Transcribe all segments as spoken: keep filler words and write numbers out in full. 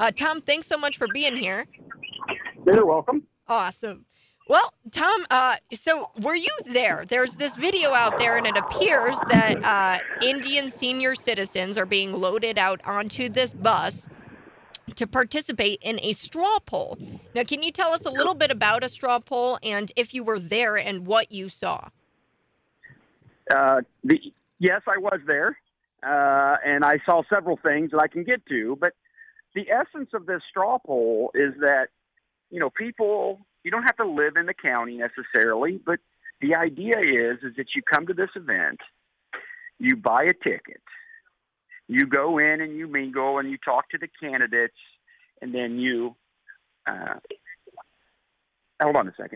Uh, Tom, thanks so much for being here. You're welcome. Awesome. Well, Tom, uh, so were you there? There's this video out there, and it appears that uh, Indian senior citizens are being loaded out onto this bus to participate in a straw poll. Now, can you tell us a little bit about a straw poll and if you were there and what you saw? Uh, the, yes, I was there, uh, and I saw several things that I can get to. But the essence of this straw poll is that, you know, people, you don't have to live in the county necessarily, but the idea is, is that you come to this event, you buy a ticket, you go in and you mingle and you talk to the candidates, and then you, uh, hold on a second.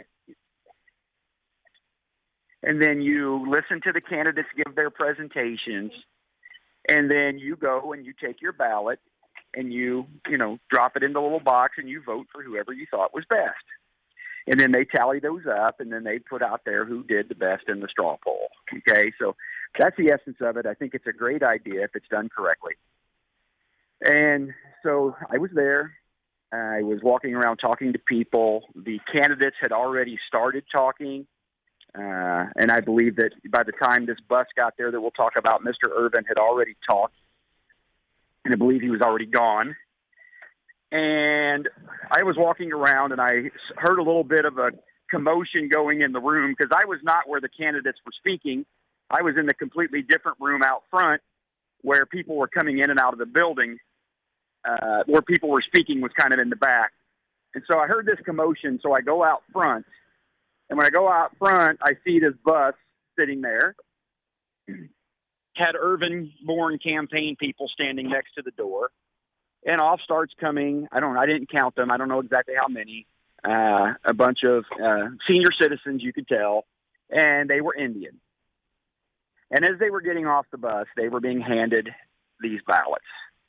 And then you listen to the candidates give their presentations, and then you go and you take your ballot and you, you know, drop it in the little box and you vote for whoever you thought was best. And then they tally those up, and then they put out there who did the best in the straw poll. Okay, so that's the essence of it. I think it's a great idea if it's done correctly. And so I was there. I was walking around talking to people. The candidates had already started talking. Uh, and I believe that by the time this bus got there that we'll talk about, Mister Irvin had already talked. And I believe he was already gone. And I was walking around, and I heard a little bit of a commotion going in the room because I was not where the candidates were speaking. I was in the completely different room out front where people were coming in and out of the building. Uh, where people were speaking was kind of in the back. And so I heard this commotion, so I go out front. And when I go out front, I see this bus sitting there. Had Irvin-born campaign people standing next to the door. And off starts coming, I don't know, I didn't count them. I don't know exactly how many. Uh, a bunch of uh, senior citizens, you could tell. And they were Indian. And as they were getting off the bus, they were being handed these ballots.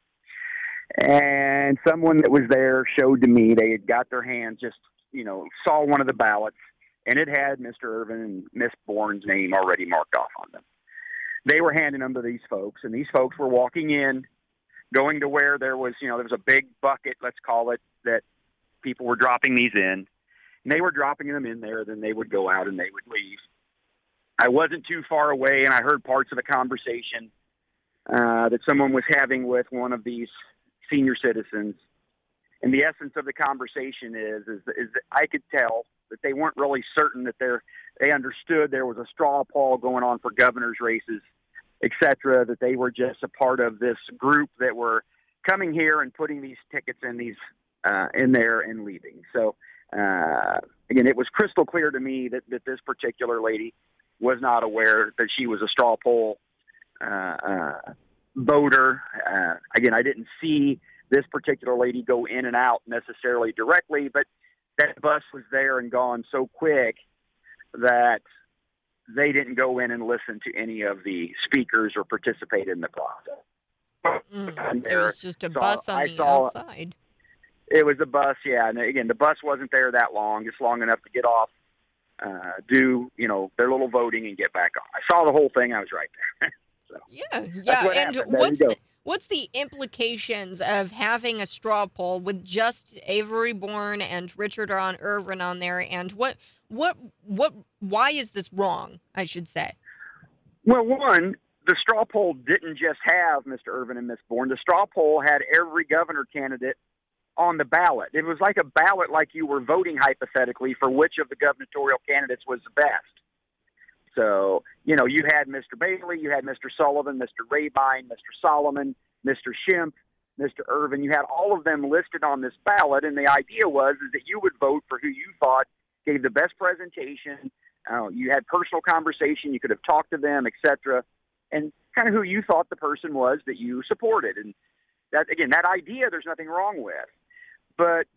And someone that was there showed to me, they had got their hands, just, you know, saw one of the ballots. And it had Mister Irvin and Miss Bourne's name already marked off on them. They were handing them to these folks, and these folks were walking in, going to where there was, you know, there was a big bucket, let's call it, that people were dropping these in. And they were dropping them in there, then they would go out and they would leave. I wasn't too far away, and I heard parts of the conversation uh, that someone was having with one of these senior citizens. And the essence of the conversation is, is, is that I could tell that they weren't really certain that they're, they understood there was a straw poll going on for governor's races, et cetera, that they were just a part of this group that were coming here and putting these tickets in these uh, in there and leaving. So, uh, again, it was crystal clear to me that, that this particular lady was not aware that she was a straw poll uh, uh, voter. Uh, again, I didn't see this particular lady go in and out necessarily directly, but that bus was there and gone so quick that they didn't go in and listen to any of the speakers or participate in the process. Mm, it was just a so bus on I the saw, outside. It was a bus, yeah. And again, the bus wasn't there that long, just long enough to get off, uh, do, you know, their little voting and get back on. I saw the whole thing. I was right there. So, yeah, yeah. what And happened. There what's you go. the, what's the implications of having a straw poll with just Avery Bourne and Richard on Irvin on there? And what, what, what? Why is this wrong? I should say. Well, one, the straw poll didn't just have Mister Irvin and Miss Bourne. The straw poll had every governor candidate on the ballot. It was like a ballot, like you were voting hypothetically for which of the gubernatorial candidates was the best. So, you know, you had Mister Bailey, you had Mister Sullivan, Mister Rabine, Mister Solomon, Mister Schimpf, Mister Irvin. You had all of them listed on this ballot, and the idea was is that you would vote for who you thought gave the best presentation. Uh, you had personal conversation. You could have talked to them, et cetera, and kind of who you thought the person was that you supported. And that, again, that idea there's nothing wrong with. But,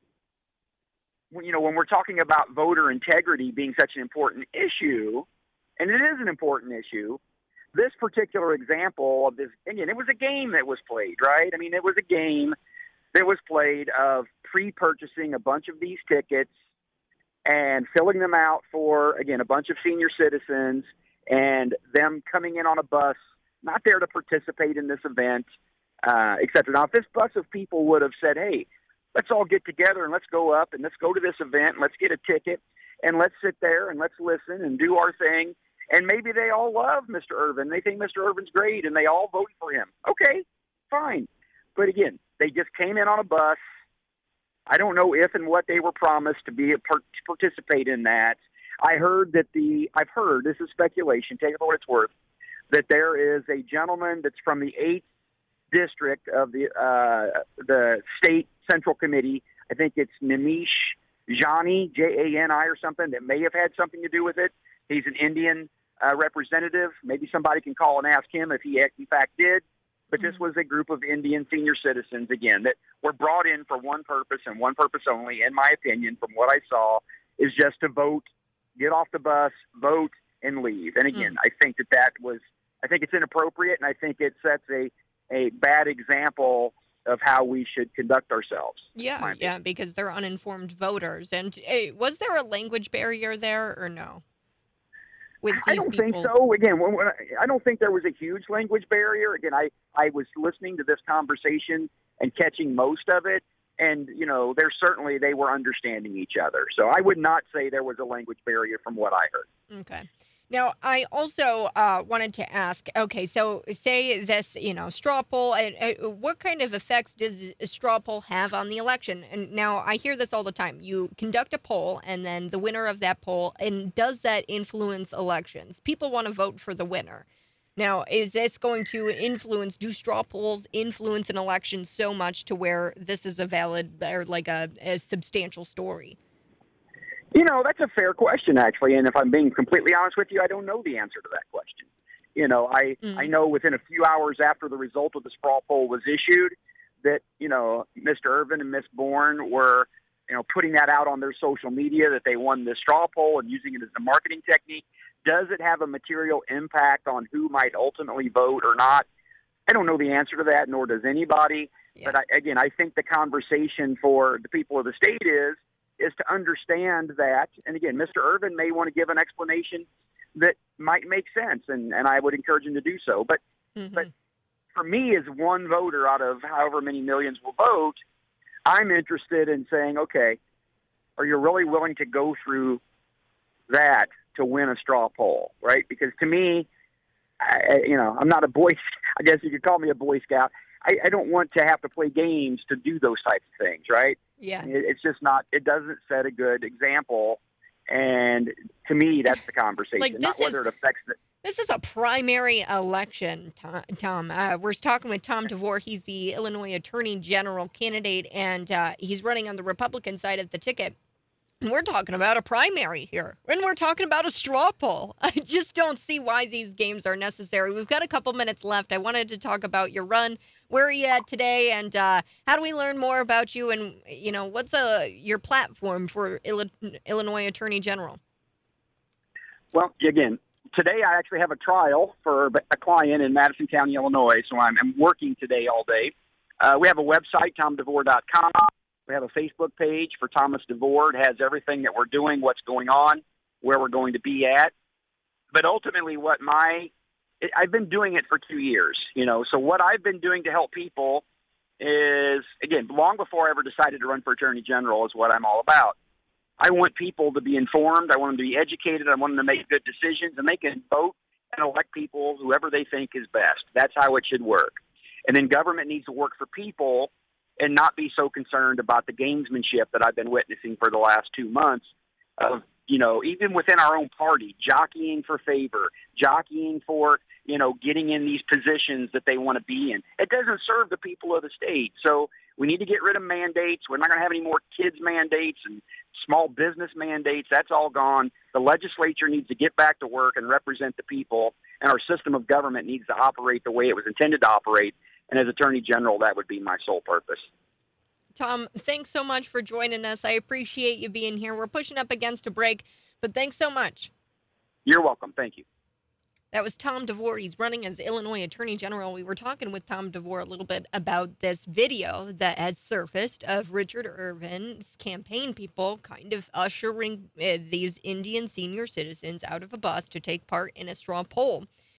you know, when we're talking about voter integrity being such an important issue, and it is an important issue, this particular example of this, again, it was a game that was played, right? I mean, it was a game that was played of pre-purchasing a bunch of these tickets and filling them out for, again, a bunch of senior citizens and them coming in on a bus, not there to participate in this event, uh, et cetera. Now, if this bus of people would have said, hey, let's all get together and let's go up and let's go to this event and let's get a ticket and let's sit there and let's listen and do our thing. And maybe they all love Mister Irvin. They think Mister Irvin's great and they all vote for him. Okay, fine. But again, they just came in on a bus. I don't know if and what they were promised to be a part, to participate in that. I heard that the, I've heard, this is speculation, take it for what it's worth, that there is a gentleman that's from the eighth district of the uh, the state central committee. I think it's Nimish Jani, J A N I or something, that may have had something to do with it. He's an Indian uh, representative. Maybe somebody can call and ask him if he in fact did. But this was a group of Indian senior citizens, again, that were brought in for one purpose and one purpose only, in my opinion, from what I saw, is just to vote, get off the bus, vote, and leave. And again, mm. I think that that was, I think it's inappropriate, and I think it sets a, a bad example of how we should conduct ourselves. Yeah, yeah, because they're uninformed voters. And hey, was there a language barrier there or no? With these I don't people? think so. Again, when, when I, I don't think there was a huge language barrier. Again, I, I was listening to this conversation and catching most of it. And, you know, there's certainly they were understanding each other. So I would not say there was a language barrier from what I heard. Okay. Now, I also uh, wanted to ask, okay, so say this, you know, straw poll, uh, uh, what kind of effects does a straw poll have on the election? And now I hear this all the time. You conduct a poll, and then the winner of that poll, and does that influence elections? People want to vote for the winner. Now, is this going to influence, do straw polls influence an election so much to where this is a valid or like a, a substantial story? You know, that's a fair question, actually. And if I'm being completely honest with you, I don't know the answer to that question. You know, I, mm. I know within a few hours after the result of the straw poll was issued that, you know, Mister Irvin and Miss Bourne were, you know, putting that out on their social media that they won the straw poll and using it as a marketing technique. Does it have a material impact on who might ultimately vote or not? I don't know the answer to that, nor does anybody. Yeah. But I, again, I think the conversation for the people of the state is, is to understand that, and again, Mister Irvin may want to give an explanation that might make sense, and, and I would encourage him to do so. But mm-hmm. but for me, as one voter out of however many millions will vote, I'm interested in saying, okay, are you really willing to go through that to win a straw poll, right? Because to me, I, you know, I'm not a boy, I guess you could call me a Boy Scout. I, I don't want to have to play games to do those types of things, right? Yeah. It, it's just not, it doesn't set a good example. And to me, that's the conversation, like not whether is, it affects it. This is a primary election, Tom. Uh, we're talking with Tom DeVore. He's the Illinois Attorney General candidate, and uh, he's running on the Republican side of the ticket. And we're talking about a primary here, and we're talking about a straw poll. I just don't see why these games are necessary. We've got a couple minutes left. I wanted to talk about your run. Where are you at today, and uh, how do we learn more about you? And you know, what's uh, your platform for Ill- Illinois Attorney General? Well, again, today I actually have a trial for a client in Madison County, Illinois. So I'm, I'm working today all day. Uh, we have a website, tom devore dot com. We have a Facebook page for Thomas DeVore. It has everything that we're doing, what's going on, where we're going to be at. But ultimately, what my I've been doing it for two years, you know. So what I've been doing to help people is, again, long before I ever decided to run for Attorney General, is what I'm all about. I want people to be informed. I want them to be educated. I want them to make good decisions, and they can vote and elect people, whoever they think is best. That's how it should work. And then government needs to work for people and not be so concerned about the gamesmanship that I've been witnessing for the last two months of, you know, even within our own party, jockeying for favor, jockeying for, you know, getting in these positions that they want to be in. It doesn't serve the people of the state. So we need to get rid of mandates. We're not going to have any more kids mandates and small business mandates. That's all gone. The legislature needs to get back to work and represent the people, and our system of government needs to operate the way it was intended to operate. And as Attorney General, that would be my sole purpose. Tom, thanks so much for joining us. I appreciate you being here. We're pushing up against a break, but thanks so much. You're welcome. Thank you. That was Tom DeVore. He's running as Illinois Attorney General. We were talking with Tom DeVore a little bit about this video that has surfaced of Richard Irvin's campaign people kind of ushering uh, these Indian senior citizens out of a bus to take part in a straw poll.